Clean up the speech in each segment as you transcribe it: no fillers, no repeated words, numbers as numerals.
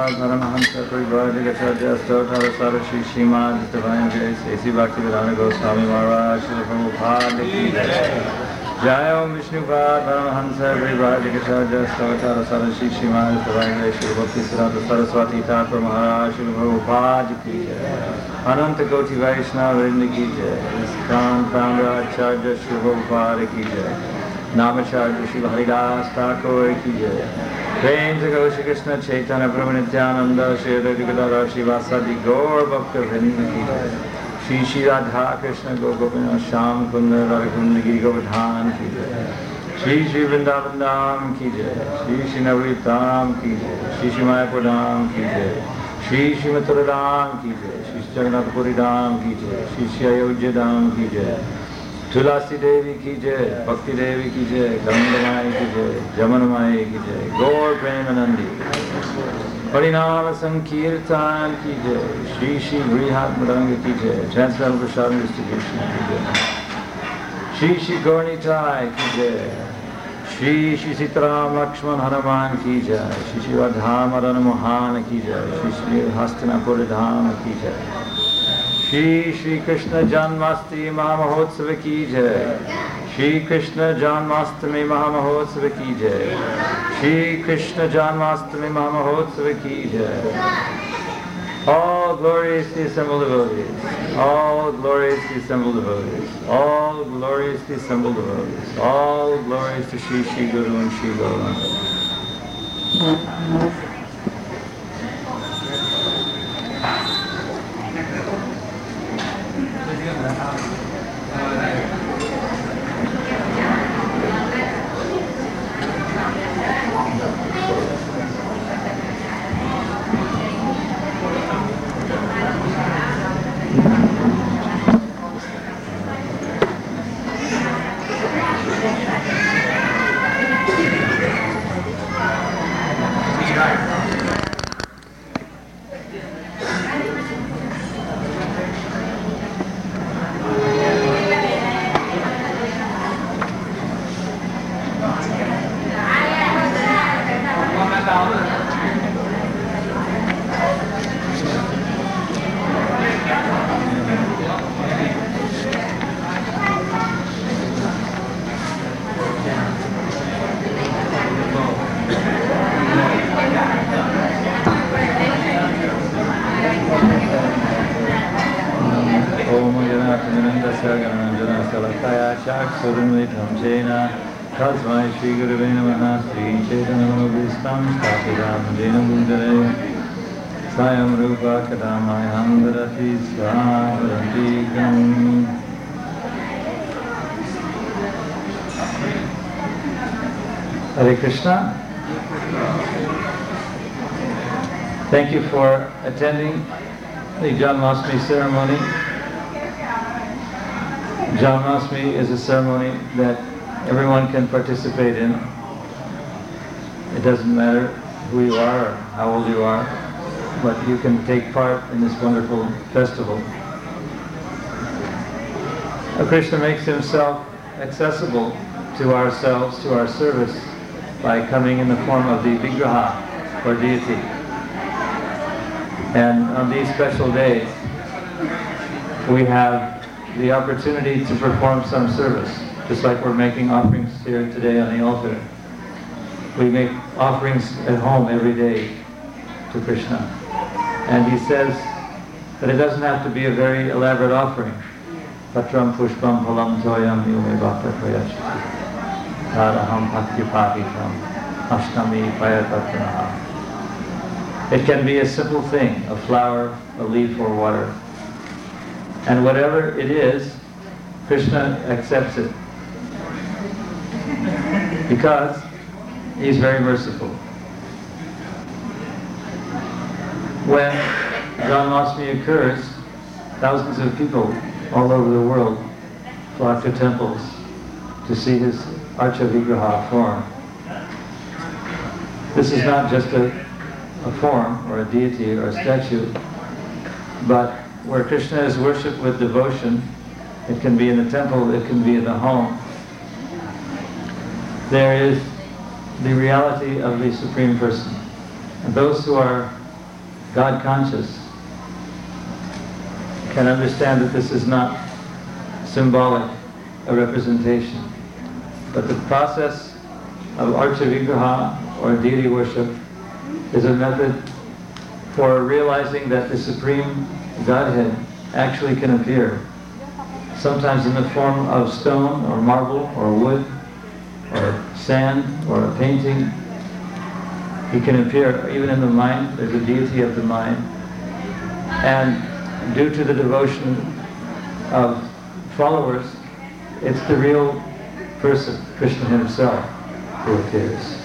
Paramahansa Parivajagacharya Stotara Sarashi Shrimad Divine Grace A.C. Bhaktivedanta Goswami Maharaj Srila Prabhupada Ki Jai. Jai Om Vishnupad Paramahansa Parivajagacharya Stotara Sarashi Shrimad Divine Grace Srila Bhaktisiddhanta Saraswati Thakur Maharaj Srila Prabhupada Ki Jai. Ananta Koti Vaishnava Vrinda Ki Jai. ISKCON Founder Acharya Srila Prabhupada Ki Jai. Namacharya Srila Haridas Thakur Ki Jai. Prem Jago Shri Krishna Chaitanya Prabhu Nityananda Shri Radhikadara Shri Vasadi Gaur Bhakta Vrinda Ki Jai. Shri Shri Radha Krishna Gopina Sham Kunda Radhakunda Giri Govardhan Ki Jai. Shri Shri Vrindavan Dham Ki Jai. Shri Shri Navadvip Dham Ki Jai. Shri Shri Mayapur Dham Ki Jai. Shri Shri Mathura Dham Ki Jai. Shri Shri Jagannath Puri Dham Ki Jai. Shri Shri Ayodhya Dham Ki Jai. Tulasi Devi Ki Jai, Bhakti Devi Ki Jai, Gandhamai Ki Jai, Jamanamai Ki Jai, Gaur Premanandi, Harinama Sankirtan Ki Jai, Shri Shri Vrihat Madanga Ki Jai, Transcendental Prasad Distribution Ki Jai, Shri Shri Gaurnitai Ki Jai, Shri Shri Sitaram Lakshman Hanuman Ki Jai, Shri Shri Radha Madan Mohan Ki Jai, Shri Shri Hastinapur Dham Ki Jai, Shri Shri Krishna Janmastami Mahamahotsava Ki Jai. Shri Krishna Janmastami Mahamahotsava Ki Jai. Shri Krishna Janmastami Mahamahotsava Ki Jai. All glorious the assembled devotees. All glorious the assembled devotees. All glorious the assembled devotees. All glorious to Shri Shri Guru and Shri Gauranga. Tasmai Shri Gurave Namaha Sri Chaitanya Manobhistam Sthapitam Jena Bhundare Swayam Rupa Kadamaya Dharati Swarantikam. Hare Krishna. Thank you for attending the Janmashtami ceremony. Janmashtami is a ceremony that everyone can participate in. It doesn't matter who you are or how old you are, but you can take part in this wonderful festival. Krishna makes himself accessible to ourselves, to our service, by coming in the form of the Vigraha, or deity. And on these special days, we have the opportunity to perform some service. Just like we're making offerings here today on the altar. We make offerings at home every day to Krishna. And he says that it doesn't have to be a very elaborate offering. Patram pushpam phalam toyam yume bhakta prayachati. Tadaham bhaktipatitam ashtami payatattanaha. It can be a simple thing, a flower, a leaf, or water. And whatever it is, Krishna accepts it. Because he's very merciful. When Janmashtami occurs, thousands of people all over the world flock to temples to see his Archa Vigraha form. This is not just a form or a deity or a statue, but where Krishna is worshipped with devotion, it can be in the temple, it can be in the home. There is the reality of the Supreme Person. And those who are God conscious can understand that this is not symbolic, a representation, but the process of Archa Vigraha, or deity worship, is a method for realizing that the Supreme Godhead actually can appear, sometimes in the form of stone or marble or wood or sand or a painting. He can appear even in the mind. There's a deity of the mind. And due to the devotion of followers, it's the real person, Krishna himself, who appears.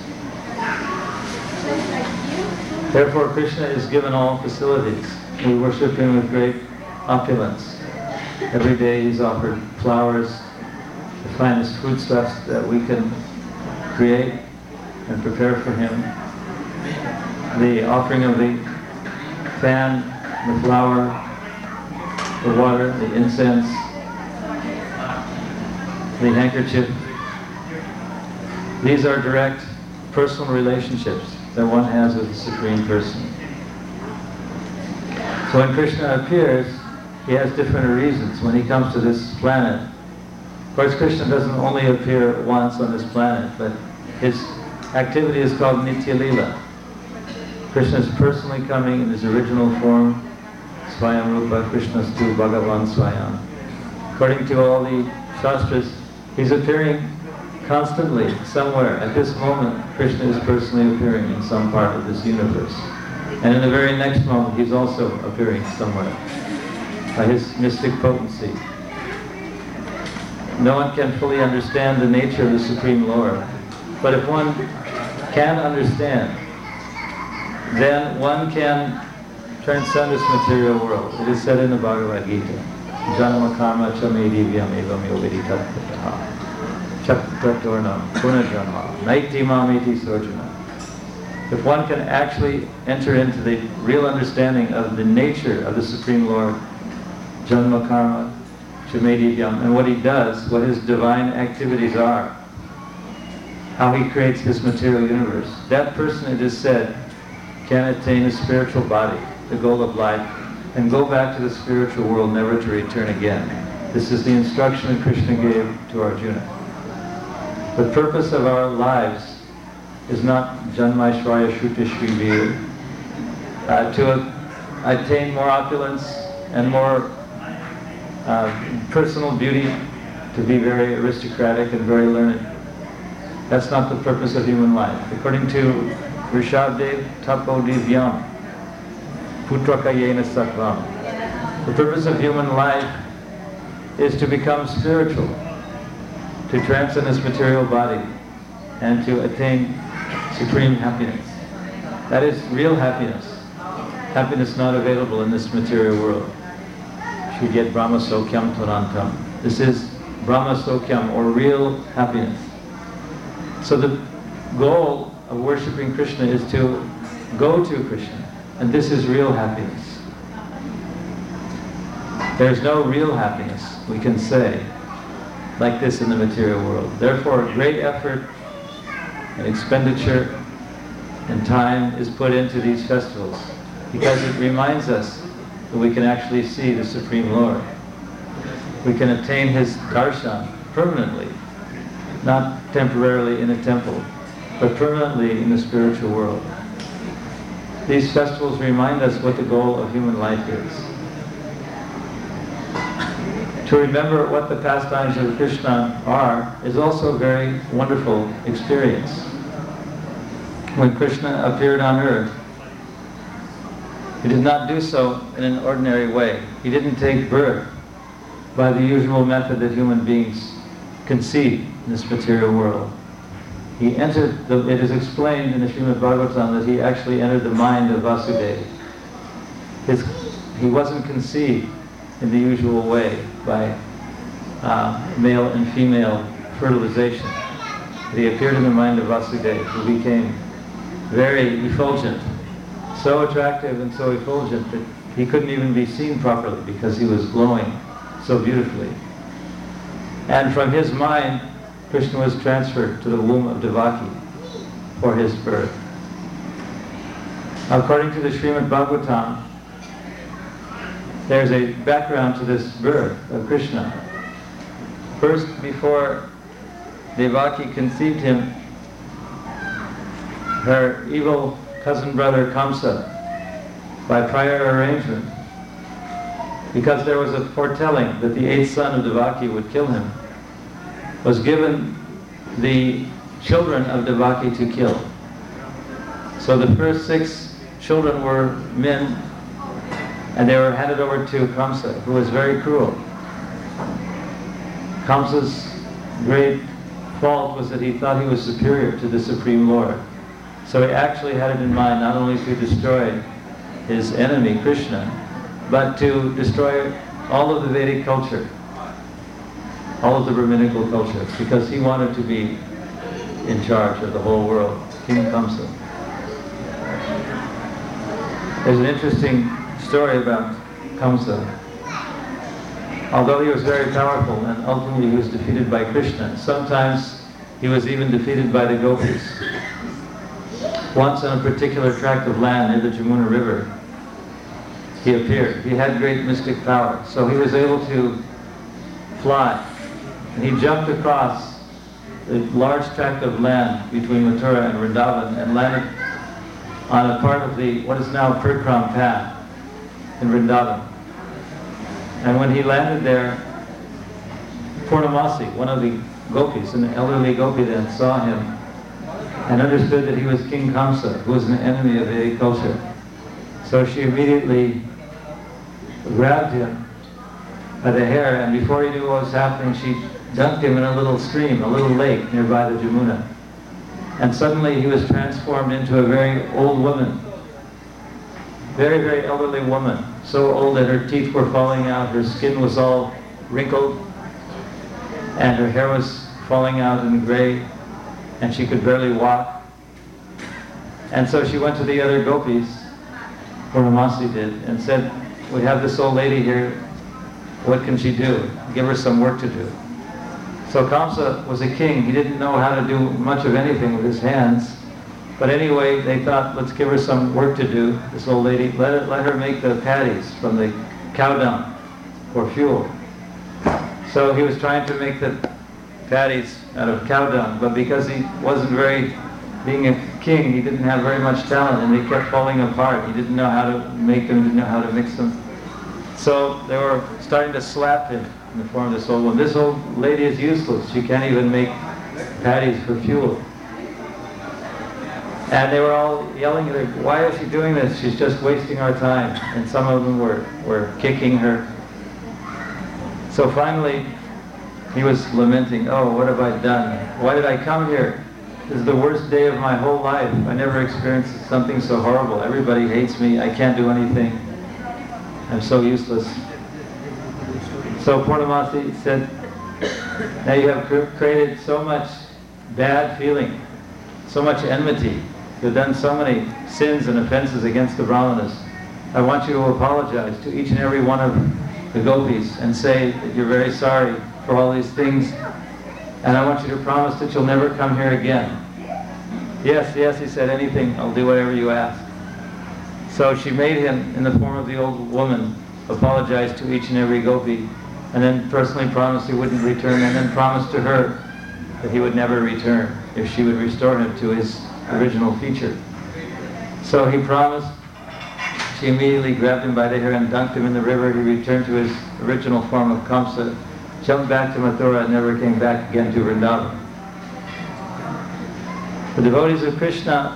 Therefore, Krishna is given all facilities. We worship him with great opulence. Every day he's offered flowers, the finest foodstuffs that we can create and prepare for him. The offering of the fan, the flower, the water, the incense, the handkerchief. These are direct personal relationships that one has with the Supreme Person. So when Krishna appears, he has different reasons. When he comes to this planet, of course Krishna doesn't only appear once on this planet, but his activity is called Nitya Lila. Krishna is personally coming in his original form, Swayam Rupa Krishnastu Bhagavan Swayam. According to all the Shastras, he's appearing constantly, somewhere. At this moment, Krishna is personally appearing in some part of this universe. And in the very next moment, he's also appearing somewhere by his mystic potency. No one can fully understand the nature of the Supreme Lord. But if one can understand, then one can transcend this material world. It is said in the Bhagavad Gita, Janma karma chame divyam evam yovedi tattva Chakrattornam punajanma naiti mamiti sojana. If one can actually enter into the real understanding of the nature of the Supreme Lord, Janma karma chame divyam, and what he does, what his divine activities are, how he creates this material universe, that person, it is said, can attain a spiritual body, the goal of life, and go back to the spiritual world, never to return again. This is the instruction that Krishna gave to Arjuna. The purpose of our lives is not Janmaishvarya Shrutishvivir, to attain more opulence and more personal beauty, to be very aristocratic and very learned. That's not the purpose of human life. According to Rishabdev Tapo Divyam, Putraka Yena Sattvam. The purpose of human life is to become spiritual, to transcend this material body, and to attain supreme happiness. That is real happiness. Happiness not available in this material world. Should get Brahma Sokyam Turantam. This is Brahma Sokyam, or real happiness. So the goal of worshipping Krishna is to go to Krishna, and this is real happiness. There's no real happiness, we can say, like this in the material world. Therefore, great effort and expenditure and time is put into these festivals, because it reminds us that we can actually see the Supreme Lord. We can attain his darshan permanently, not temporarily in a temple, but permanently in the spiritual world. These festivals remind us what the goal of human life is. To remember what the pastimes of Krishna are is also a very wonderful experience. When Krishna appeared on earth, he did not do so in an ordinary way. He didn't take birth by the usual method that human beings conceive in this material world. He entered, it is explained in the Srimad Bhagavatam that he actually entered the mind of Vasudeva. He wasn't conceived in the usual way by male and female fertilization. He appeared in the mind of Vasudeva, who became very effulgent, so attractive and so effulgent that he couldn't even be seen properly because he was glowing so beautifully. And from his mind, Krishna was transferred to the womb of Devaki for his birth. According to the Srimad Bhagavatam, there's a background to this birth of Krishna. First, before Devaki conceived him, her evil cousin brother Kamsa, by prior arrangement, because there was a foretelling that the 8th son of Devaki would kill him, was given the children of Devaki to kill. So the first 6 children were men, and they were handed over to Kamsa, who was very cruel. Kamsa's great fault was that he thought he was superior to the Supreme Lord. So he actually had it in mind not only to destroy his enemy, Krishna, but to destroy all of the Vedic culture, all of the Brahminical culture, because he wanted to be in charge of the whole world, King Kamsa. There's an interesting story about Kamsa. Although he was very powerful and ultimately he was defeated by Krishna, sometimes he was even defeated by the gopis. Once on a particular tract of land near the Jamuna River, he appeared. He had great mystic power, so he was able to fly. And he jumped across a large tract of land between Mathura and Vrindavan and landed on a part of the, what is now Parikram path in Vrindavan. And when he landed there, Purnamasi, one of the gopis, an elderly gopi then, saw him and understood that he was King Kamsa, who was an enemy of Vedic culture. So she immediately grabbed him by the hair, and before he knew what was happening, she dunked him in a little stream, a little lake nearby the Jamuna. And suddenly he was transformed into a very old woman, very, very elderly woman, so old that her teeth were falling out, her skin was all wrinkled, and her hair was falling out and gray, and she could barely walk. And so she went to the other gopis, Purnamasi did, and said, "We have this old lady here, what can she do? Give her some work to do." So Kamsa was a king. He didn't know how to do much of anything with his hands. But anyway, they thought, let's give her some work to do, this old lady. Let her make the patties from the cow dung for fuel. So he was trying to make the patties out of cow dung, but because he wasn't being a king, he didn't have very much talent, and they kept falling apart. He didn't know how to make them, didn't know how to mix them. So they were starting to slap him in the form of this old woman. This old lady is useless. She can't even make patties for fuel. And they were all yelling at her, "Why is she doing this? She's just wasting our time." And some of them were kicking her. So finally, he was lamenting, "Oh, what have I done? Why did I come here? This is the worst day of my whole life. I never experienced something so horrible. Everybody hates me. I can't do anything. I'm so useless." So Purnamasi said, "Now you have created so much bad feeling, so much enmity. You've done so many sins and offenses against the Brahmanas. I want you to apologize to each and every one of the gopis and say that you're very sorry for all these things. And I want you to promise that you'll never come here again." "Yes, yes," he said, "anything. I'll do whatever you ask." So she made him, in the form of the old woman, apologize to each and every gopi, and then personally promised he wouldn't return, and then promised to her that he would never return if she would restore him to his original feature. So he promised. She immediately grabbed him by the hair and dunked him in the river. He returned to his original form of Kamsa, jumped back to Mathura, and never came back again to Vrindavan. The devotees of Krishna,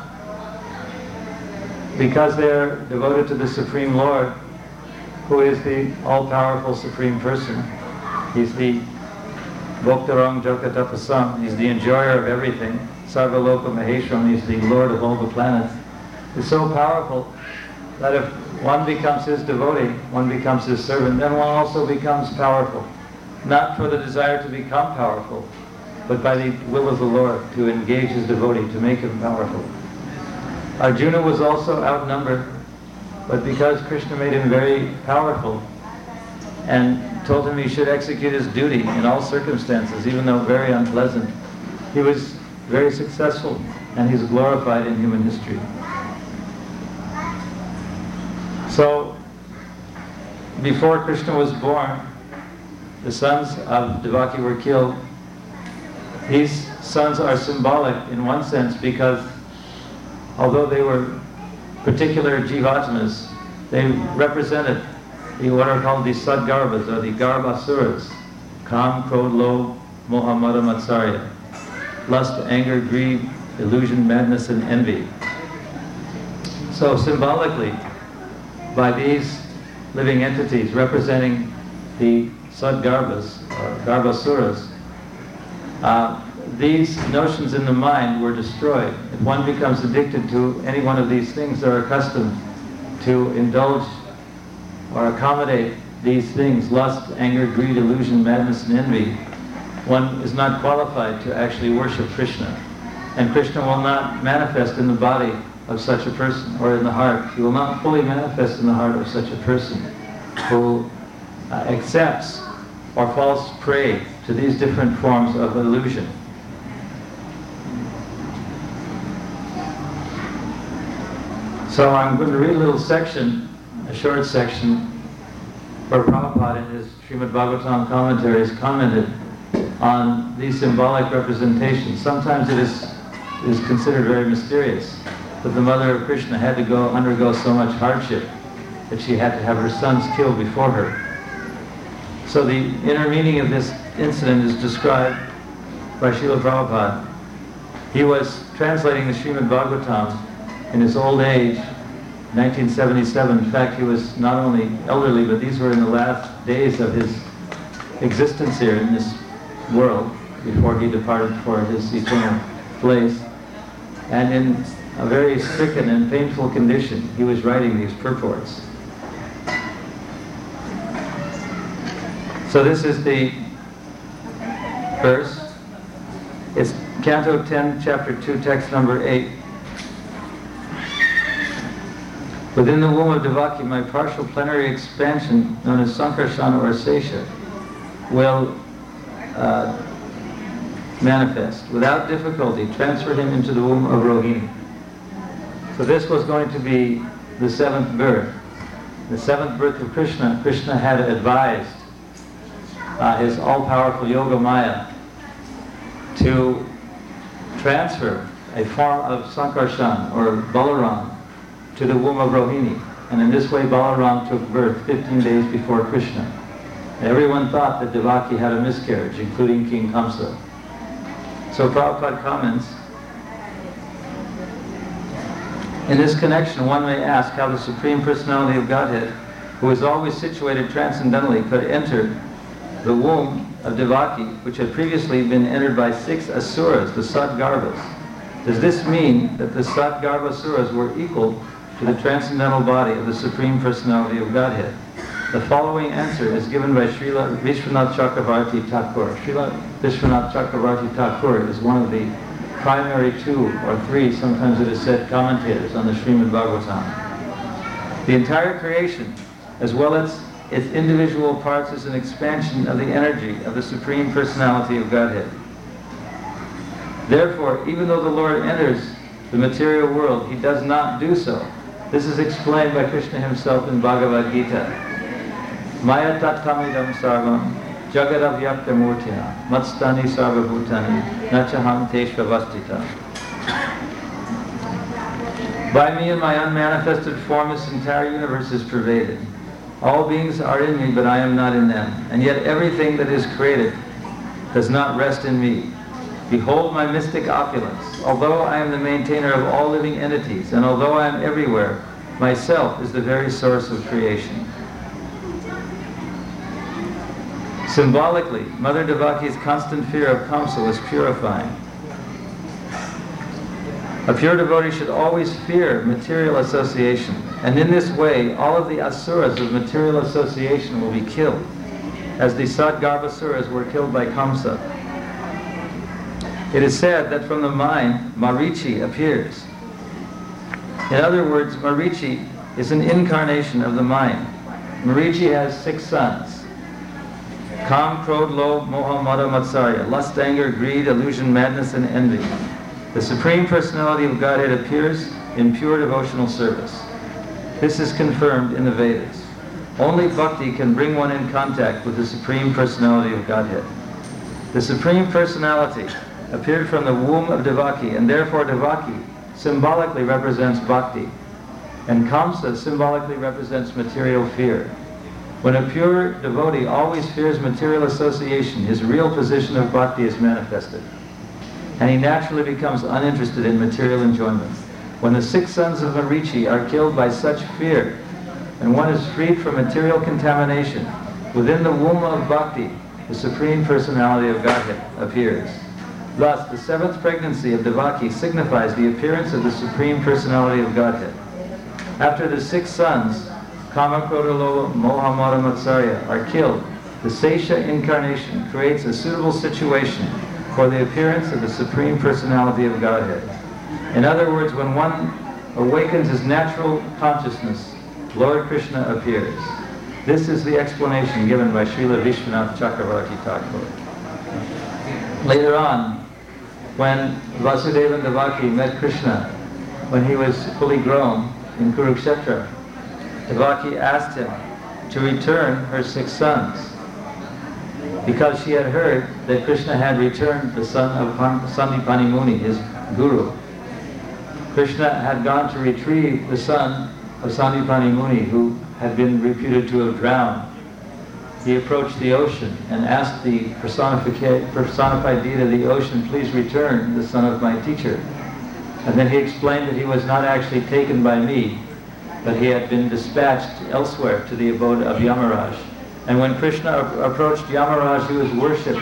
because they are devoted to the Supreme Lord, who is the all-powerful Supreme Person. He's the Bhoktarang Jagatapasam. He's the enjoyer of everything. Sarvaloka Maheshwaram. He's the Lord of all the planets. He's so powerful that if one becomes his devotee, one becomes his servant, then one also becomes powerful. Not for the desire to become powerful, but by the will of the Lord to engage his devotee, to make him powerful. Arjuna was also outnumbered, but because Krishna made him very powerful and told him he should execute his duty in all circumstances, even though very unpleasant, he was very successful, and he's glorified in human history. So, before Krishna was born, the sons of Devaki were killed. These sons are symbolic in one sense because although they were particular jivatmas, they represented what are called the Sadgarbhas, or the Garbhasuras: Kam, Krodh, Lobh, Moha, Mada, Matsarya. Lust, anger, greed, illusion, madness, and envy. So symbolically, by these living entities representing the Sadgarbhas, or Garbhasuras, these notions in the mind were destroyed. If one becomes addicted to any one of these things, they're accustomed to indulge or accommodate these things: lust, anger, greed, illusion, madness, and envy. One is not qualified to actually worship Krishna. And Krishna will not manifest in the body of such a person, or in the heart. He will not fully manifest in the heart of such a person who accepts or falls prey to these different forms of illusion. So I'm going to read a little section, a short section, where Prabhupada in his Srimad Bhagavatam commentaries commented on these symbolic representations. Sometimes it is considered very mysterious that the mother of Krishna had to undergo so much hardship that she had to have her sons killed before her. So the inner meaning of this incident is described by Srila Prabhupada. He was translating the Srimad Bhagavatam in his old age, 1977. In fact, he was not only elderly, but these were in the last days of his existence here in this world, before he departed for his eternal place. And in a very stricken and painful condition, he was writing these purports. So this is the verse. It's Canto 10, Chapter 2, text number 8. Within the womb of Devaki, my partial plenary expansion, known as Sankarsana or Sesha, will manifest. Without difficulty, transfer him into the womb of Rohini. So this was going to be the seventh birth. The seventh birth of Krishna. Krishna had advised his all-powerful Yoga Maya to transfer a form of Sankarsana or Balaram to the womb of Rohini. And in this way Balaram took birth 15 days before Krishna. Everyone thought that Devaki had a miscarriage, including King Kamsa. So Prabhupada comments, in this connection one may ask how the Supreme Personality of Godhead, who is always situated transcendentally, could enter the womb of Devaki, which had previously been entered by 6 asuras, the Sadgarbhas. Does this mean that the Sadgarbhasuras were equal to the transcendental body of the Supreme Personality of Godhead? The following answer is given by Srila Vishwanath Chakravarti Thakur. Srila Vishwanath Chakravarti Thakur is one of the primary 2 or 3, sometimes it is said, commentators on the Srimad Bhagavatam. The entire creation, as well as its individual parts, is an expansion of the energy of the Supreme Personality of Godhead. Therefore, even though the Lord enters the material world, he does not do so. This is explained by Krishna himself in Bhagavad Gita. Maya tatkamidam sarvam jagadavyakta murtina matstani sarvabhutani nachaham teshvavastita. By me and my unmanifested form, this entire universe is pervaded. All beings are in me, but I am not in them. And yet everything that is created does not rest in me. Behold my mystic opulence. Although I am the maintainer of all living entities, and although I am everywhere, myself is the very source of creation. Symbolically, Mother Devaki's constant fear of Kamsa was purifying. A pure devotee should always fear material association, and in this way all of the asuras of material association will be killed, as the Sadgarbhasuras were killed by Kamsa. It is said that from the mind, Marichi appears. In other words, Marichi is an incarnation of the mind. Marichi has 6 sons: Kam, Krodh, Lobh, Moha, Mada, Matsarya, lust, anger, greed, illusion, madness, and envy. The Supreme Personality of Godhead appears in pure devotional service. This is confirmed in the Vedas. Only bhakti can bring one in contact with the Supreme Personality of Godhead. The Supreme Personality appeared from the womb of Devaki, and therefore Devaki symbolically represents bhakti, and Kamsa symbolically represents material fear. When a pure devotee always fears material association, his real position of bhakti is manifested, and he naturally becomes uninterested in material enjoyment. When the 6 sons of Marichi are killed by such fear, and one is freed from material contamination, within the womb of bhakti, the Supreme Personality of Godhead appears. Thus, the 7th pregnancy of Devaki signifies the appearance of the Supreme Personality of Godhead. After the 6 sons, Kama, Krodha, Lobha, Moha, Mada, Matsarya, are killed, the Sesha incarnation creates a suitable situation for the appearance of the Supreme Personality of Godhead. In other words, when one awakens his natural consciousness, Lord Krishna appears. This is the explanation given by Srila Vishwanath Chakravarti Thakur. Later on, when Vasudeva and Devaki met Krishna, when he was fully grown in Kurukshetra, Devaki asked him to return her 6 sons, because she had heard that Krishna had returned the son of Sandipani Muni, his guru. Krishna had gone to retrieve the son of Sandipani Muni, who had been reputed to have drowned. He approached the ocean and asked the personified deity of the ocean, please return the son of my teacher. And then he explained that he was not actually taken by me, but he had been dispatched elsewhere to the abode of Yamaraj. And when Krishna approached Yamaraj, he was worshipped.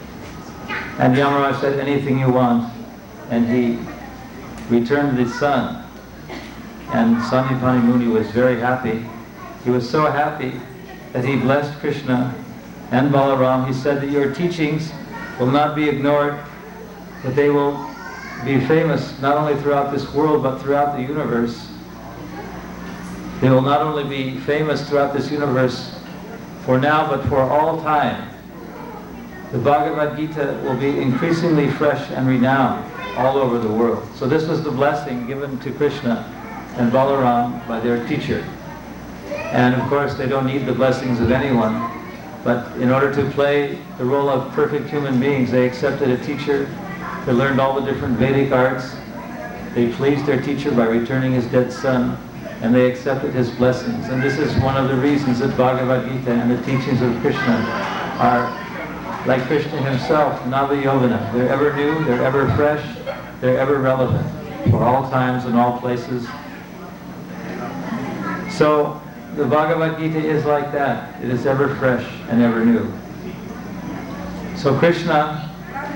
And Yamaraj said, anything you want. And he returned the son. And Sandipani Muni was very happy. He was so happy that he blessed Krishna and Balaram. He said that your teachings will not be ignored, but they will be famous not only throughout this world, but throughout the universe. They will not only be famous throughout this universe for now, but for all time. The Bhagavad Gita will be increasingly fresh and renowned all over the world. So this was the blessing given to Krishna and Balaram by their teacher. And of course, they don't need the blessings of anyone, but in order to play the role of perfect human beings, they accepted a teacher. They learned all the different Vedic arts. They pleased their teacher by returning his dead son, and they accepted his blessings. And this is one of the reasons that Bhagavad Gita and the teachings of Krishna are, like Krishna himself, Navayovana. They're ever new, they're ever fresh, they're ever relevant for all times and all places. So the Bhagavad Gita is like that. It is ever fresh and ever new. So Krishna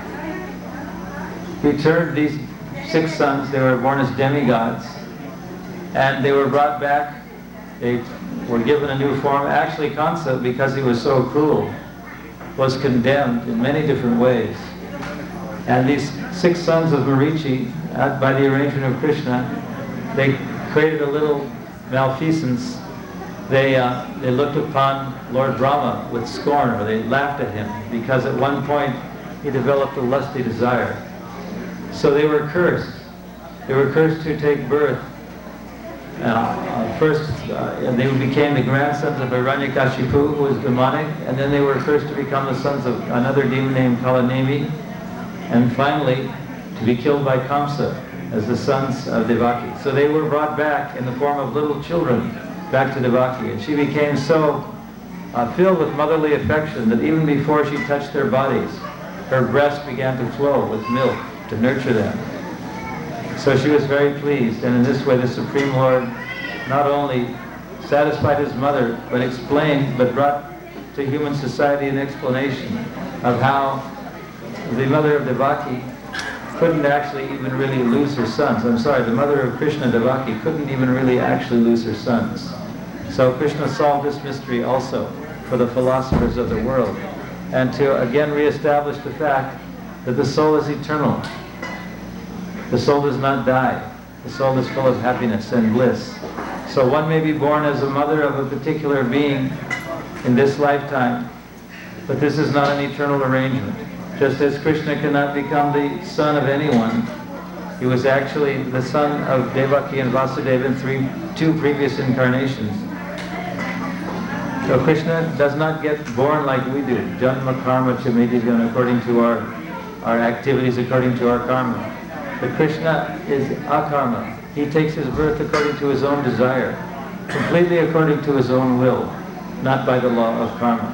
returned these 6 sons. They were born as demigods, and they were brought back. They were given a new form. Actually, Kamsa, because he was so cruel, was condemned in many different ways. And these 6 sons of Marichi, by the arrangement of Krishna, they created a little malfeasance. They looked upon Lord Brahma with scorn, or they laughed at him, because at one point he developed a lusty desire. So they were cursed. They were cursed to take birth. First, they became the grandsons of Hiranyakashipu, who was demonic, and then they were cursed to become the sons of another demon named Kalanemi, and finally to be killed by Kamsa as the sons of Devaki. So they were brought back in the form of little children back to Devaki, and she became so filled with motherly affection that even before she touched their bodies, her breast began to flow with milk to nurture them. So she was very pleased, and in this way the Supreme Lord not only satisfied his mother, but brought to human society an explanation of how the mother of Devaki couldn't actually even really lose her sons. I'm sorry, the mother of Krishna, Devaki, couldn't even really actually lose her sons. So Krishna solved this mystery also for the philosophers of the world, and to again reestablish the fact that the soul is eternal. The soul does not die. The soul is full of happiness and bliss. So one may be born as a mother of a particular being in this lifetime, but this is not an eternal arrangement. Just as Krishna cannot become the son of anyone, He was actually the son of Devaki and Vasudeva in two previous incarnations. So Krishna does not get born like we do, janma karma chamedivyan, according to our activities, according to our karma. But Krishna is akarma. He takes his birth according to his own desire, completely according to his own will, not by the law of karma.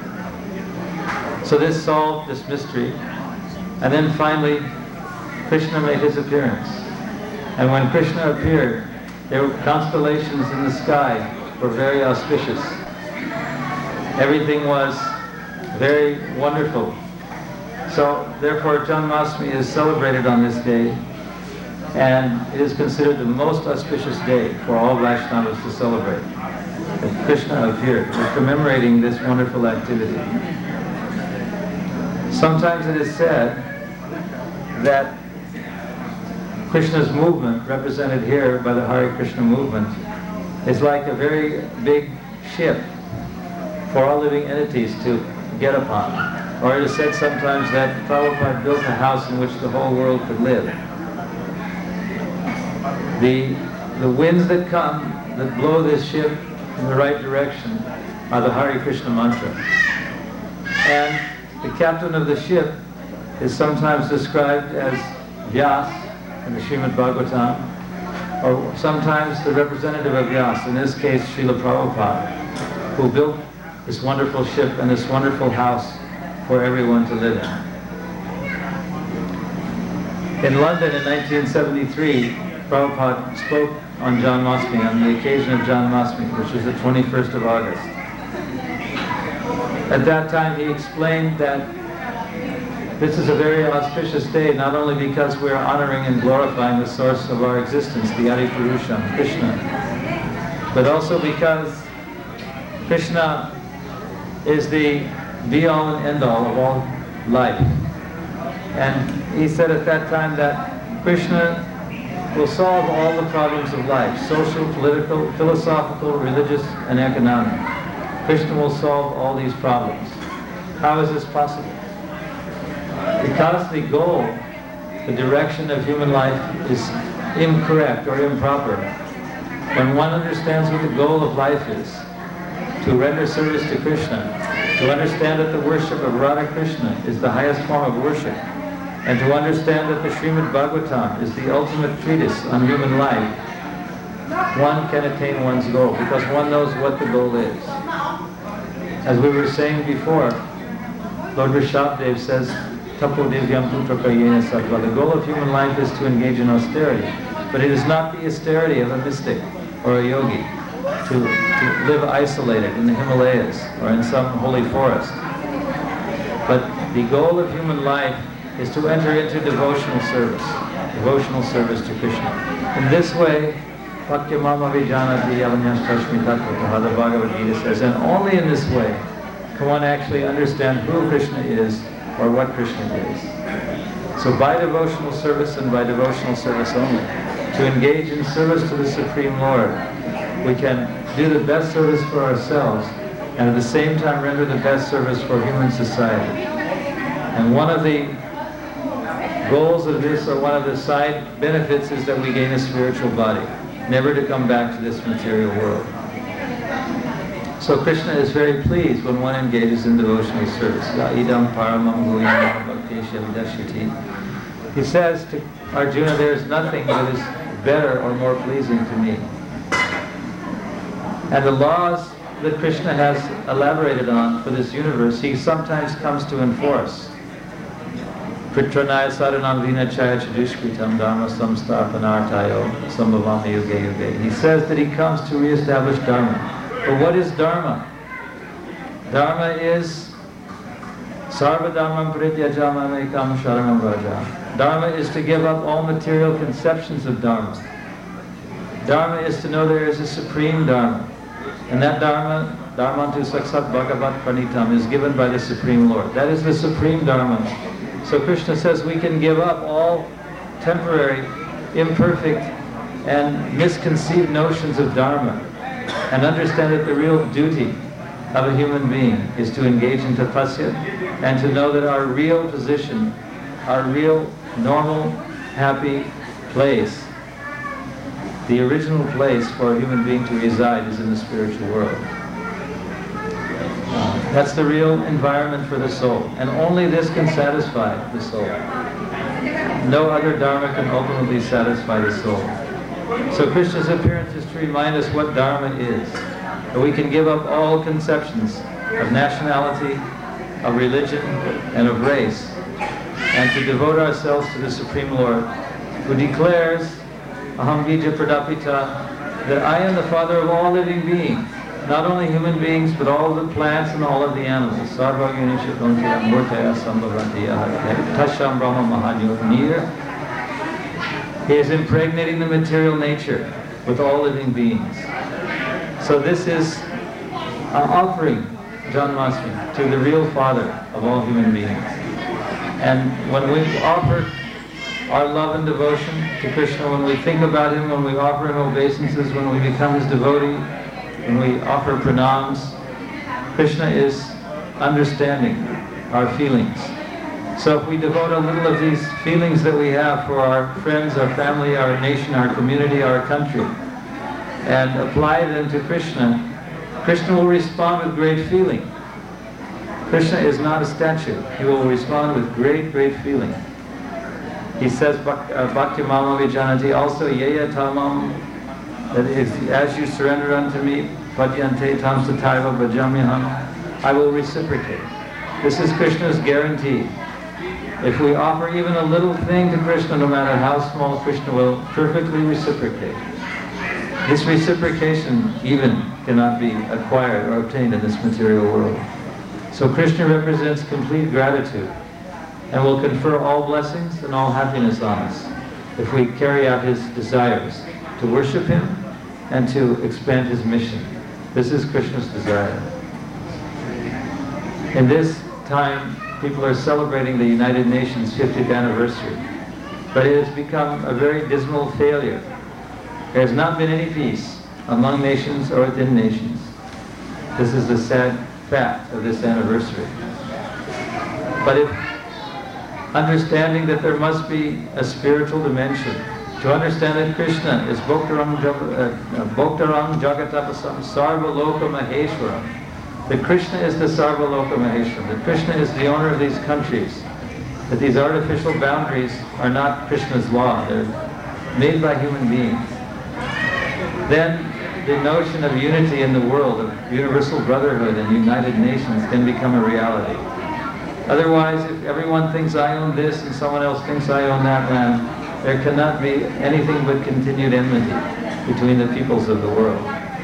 So this solved this mystery. And then finally, Krishna made his appearance. And when Krishna appeared, there were constellations in the sky were very auspicious. Everything was very wonderful. So therefore Janmashtami is celebrated on this day, and it is considered the most auspicious day for all Vaishnavas to celebrate. That Krishna appeared. We're commemorating this wonderful activity. Sometimes it is said that Krishna's movement, represented here by the Hare Krishna movement, is like a very big ship for all living entities to get upon. Or it is said sometimes that Prabhupada built a house in which the whole world could live. The winds that come, that blow this ship in the right direction, are the Hare Krishna mantra. And the captain of the ship is sometimes described as Vyas in the Srimad Bhagavatam, or sometimes the representative of Vyas, in this case Srila Prabhupada, who built this wonderful ship and this wonderful house for everyone to live in. In London in 1973, Prabhupada spoke on Janmashtami, on the occasion of Janmashtami, which is the 21st of August. At that time he explained that this is a very auspicious day, not only because we are honoring and glorifying the source of our existence, the Adi Purusha, Krishna, but also because Krishna is the be-all and end-all of all life. And he said at that time that Krishna will solve all the problems of life, social, political, philosophical, religious, and economic. Krishna will solve all these problems. How is this possible? Because the goal, the direction of human life is incorrect or improper. When one understands what the goal of life is, to render service to Krishna, to understand that the worship of Radha Krishna is the highest form of worship, and to understand that the Srimad Bhagavatam is the ultimate treatise on human life, one can attain one's goal, because one knows what the goal is. As we were saying before, Lord Rishabhdev says, Tapo Divyam Putra Kayena Sattva. The goal of human life is to engage in austerity, but it is not the austerity of a mystic or a yogi to live isolated in the Himalayas or in some holy forest. But the goal of human life is to enter into devotional service to Krishna. In this way, Bhakti-mama vijanati yavanyastashmi tattva, the Bhagavad Gita says, and only in this way can one actually understand who Krishna is or what Krishna is. So by devotional service and by devotional service only, to engage in service to the Supreme Lord, we can do the best service for ourselves and at the same time render the best service for human society. And one of the goals of this, or one of the side benefits, is that we gain a spiritual body, never to come back to this material world. So Krishna is very pleased when one engages in devotional service. Idam paramam guyam bhaktesha vidashyati. He says to Arjuna, there is nothing that is better or more pleasing to me. And the laws that Krishna has elaborated on for this universe, he sometimes comes to enforce. Pritranaya saranam vinachaya chadushkritam dharma samsthapanartayo sambhavami yuge yuge. He says that he comes to reestablish dharma. But what is dharma? Dharma is sarva dharmam parityajam ekam sharanam vraja. Dharma is to give up all material conceptions of dharma. Dharma is to know there is a supreme dharma. And that dharma, dharmantu saksat bhagavat pranitam, is given by the Supreme Lord. That is the supreme dharma. So Krishna says we can give up all temporary, imperfect, and misconceived notions of dharma and understand that the real duty of a human being is to engage in tapasya and to know that our real position, our real, normal, happy, place, the original place for a human being to reside is in the spiritual world. That's the real environment for the soul, and only this can satisfy the soul. No other dharma can ultimately satisfy the soul. So Krishna's appearance is to remind us what dharma is. That we can give up all conceptions of nationality, of religion, and of race, and to devote ourselves to the Supreme Lord, who declares, Aham Bija Pradapita, that I am the father of all living beings, not only human beings, but all the plants and all of the animals. Sarva Yunishikonti Murtaya Sambhavanti Tasham Brahma Mahanyur. He is impregnating the material nature with all living beings. So this is an offering, Janmashtami, to the real Father of all human beings. And when we offer our love and devotion to Krishna, when we think about Him, when we offer Him obeisances, when we become His devotee, when we offer pranams, Krishna is understanding our feelings. So if we devote a little of these feelings that we have for our friends, our family, our nation, our community, our country, and apply them to Krishna, Krishna will respond with great feeling. Krishna is not a statue. He will respond with great, great feeling. He says, Bhakti Mama Vijanati, also Yeya Tamam, that is, as you surrender unto me, Padyante Tam Sataiva Bhajamyaham, I will reciprocate. This is Krishna's guarantee. If we offer even a little thing to Krishna, no matter how small, Krishna will perfectly reciprocate. This reciprocation even cannot be acquired or obtained in this material world. So Krishna represents complete gratitude and will confer all blessings and all happiness on us if we carry out His desires to worship Him and to expand His mission. This is Krishna's desire. In this time, people are celebrating the United Nations 50th anniversary, but it has become a very dismal failure. There has not been any peace among nations or within nations. This is the sad fact of this anniversary. But if understanding that there must be a spiritual dimension, to understand that Krishna is Bhoktaram Jagatapasam Sarva Loka Maheshwaram, that Krishna is the Sarva Loka Maheshwaram, that Krishna is the owner of these countries, that these artificial boundaries are not Krishna's law, they're made by human beings. Then the notion of unity in the world, of universal brotherhood and united nations can become a reality. Otherwise, if everyone thinks I own this and someone else thinks I own that land, there cannot be anything but continued enmity between the peoples of the world.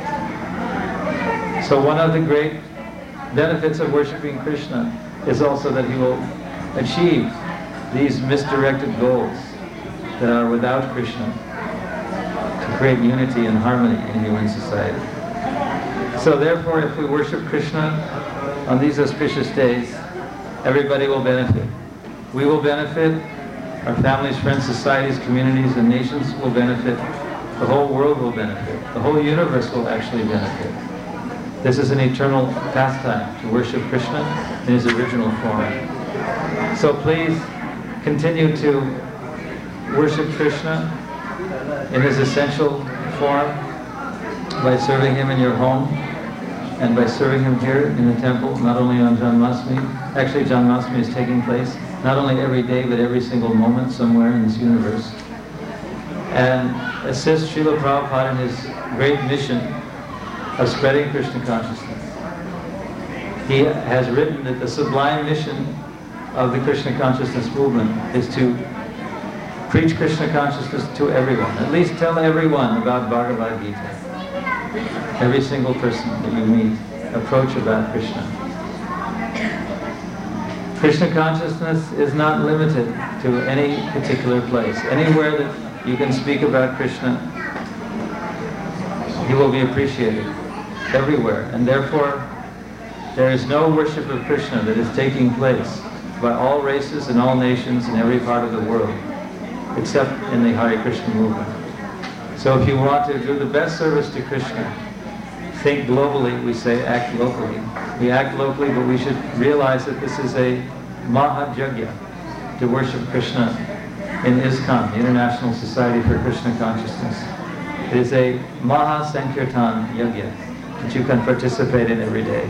So one of the great benefits of worshiping Krishna is also that he will achieve these misdirected goals that are without Krishna, to create unity and harmony in human society. So therefore, if we worship Krishna on these auspicious days, everybody will benefit. We will benefit, our families, friends, societies, communities, and nations will benefit. The whole world will benefit. The whole universe will actually benefit. This is an eternal pastime, to worship Krishna in His original form. So please continue to worship Krishna in His essential form by serving Him in your home and by serving Him here in the temple, not only on Janmashtami. Actually, Janmashtami is taking place not only every day, but every single moment somewhere in this universe. And assist Srila Prabhupada in his great mission of spreading Krishna consciousness. He has written that the sublime mission of the Krishna consciousness movement is to preach Krishna consciousness to everyone. At least tell everyone about Bhagavad Gita. Every single person that you meet, approach about Krishna. Krishna consciousness is not limited to any particular place. Anywhere that you can speak about Krishna, He will be appreciated. Everywhere. And therefore, there is no worship of Krishna that is taking place by all races and all nations in every part of the world, except in the Hare Krishna movement. So if you want to do the best service to Krishna, think globally, we say act locally. We act locally, but we should realize that this is a Mahajagya, to worship Krishna in ISKCON, the International Society for Krishna Consciousness. It is a Maha Sankirtan Yajna that you can participate in every day.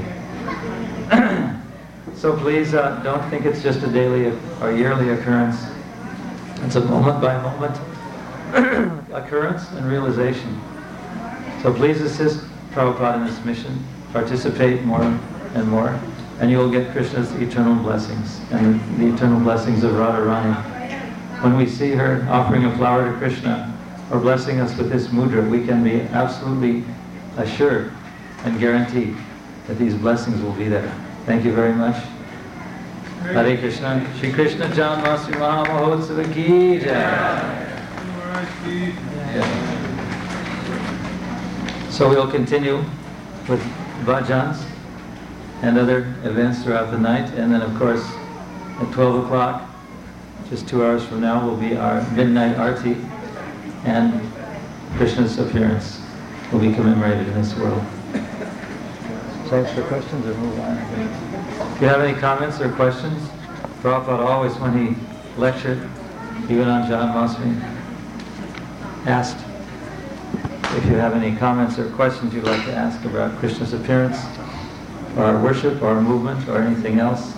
So please don't think it's just a daily or yearly occurrence. It's a moment by moment occurrence and realization. So please assist Prabhupada in this mission, participate more and more, and you will get Krishna's eternal blessings and the eternal blessings of Radharani. When we see her offering a flower to Krishna or blessing us with this mudra, we can be absolutely assured and guaranteed that these blessings will be there. Thank you very much. Hare Krishna. Shri Krishna Janmashtami Maha Mahotsava ki jai. So we'll continue with bhajans and other events throughout the night, and then of course at 12 o'clock, just 2 hours from now, will be our midnight arti, and Krishna's appearance will be commemorated in this world. Thanks for questions, or move on. If you have any comments or questions, Prabhupada always, when he lectured, even on Janmashtami, asked if you have any comments or questions you'd like to ask about Krishna's appearance, or our worship, or our movement, or anything else.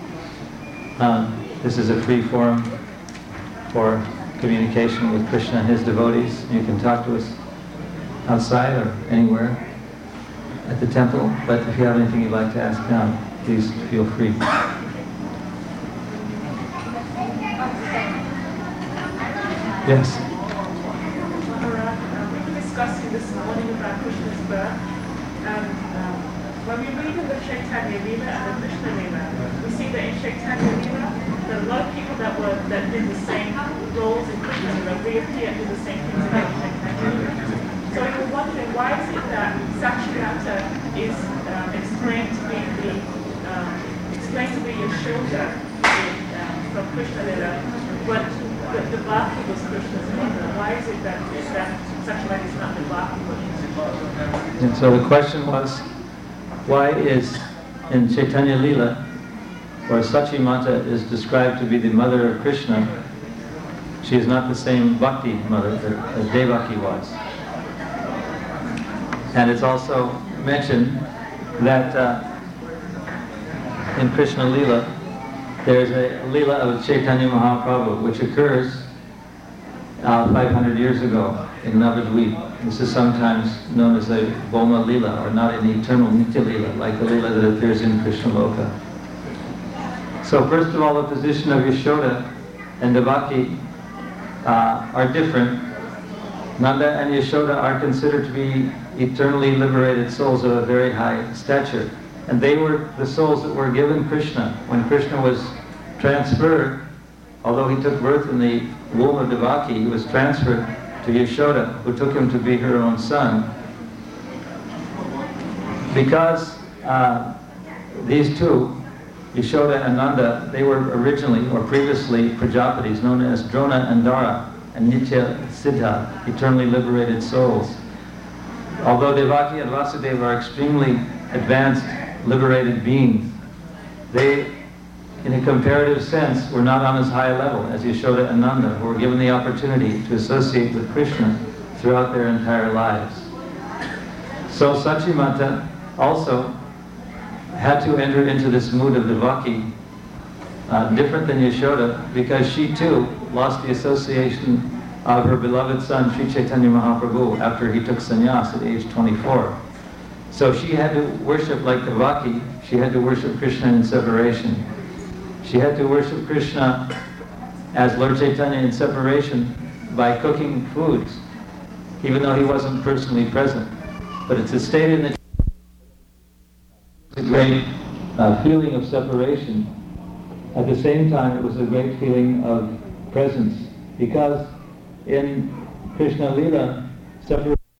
This is a free forum for communication with Krishna and his devotees. You can talk to us outside or anywhere at the temple, but if you have anything you'd like to ask now, please feel free. Yes? We were discussing this morning about Krishna's birth, and when we read in the Chaitanya Leela and the Krishna Leela, we see that in Chaitanya Leela, there are a lot of people that did the same roles in Krishna Leela, reappear and do the same things in Chaitanya Leela. So we were wondering, why is it that Sakshamata is explained to be Yashoda from Krishna Leela, but the Bhakti was Krishna's mother? Why is it that Sakshamata is not the Bhakti but Krishna's mother? And so the question was, why is in Chaitanya Leela, where Sachimata is described to be the mother of Krishna, she is not the same Bhakti mother as Devaki was. And it's also mentioned that in Krishna Leela, there's a Leela of Chaitanya Mahaprabhu, which occurs 500 years ago in Navadvip. This is sometimes known as a Boma Leela, or not an eternal Nitya Leela, like the Leela that appears in Krishna Loka. So first of all, the position of Yashoda and Devaki are different. Nanda and Yashoda are considered to be eternally liberated souls of a very high stature. And they were the souls that were given Krishna. When Krishna was transferred, although he took birth in the womb of Devaki, he was transferred to Yashoda, who took him to be her own son. Because these two, Yashoda and Nanda, they were originally or previously Prajapatis, known as Drona and Dara, and Nitya Siddha, eternally liberated souls. Although Devaki and Vasudeva are extremely advanced, liberated beings, they, in a comparative sense, were not on as high a level as Yashoda and Nanda, who were given the opportunity to associate with Krishna throughout their entire lives. So Sachimata also had to enter into this mood of Devaki, different than Yashoda, because she too lost the association of her beloved son, Sri Chaitanya Mahaprabhu, after he took sannyas at age 24. So she had to worship like Devaki. She had to worship Krishna in separation. She had to worship Krishna as Lord Chaitanya in separation by cooking foods, even though he wasn't personally present. But it's a state in the great feeling of separation. At the same time, it was a great feeling of presence, because in Krishna Leela, separation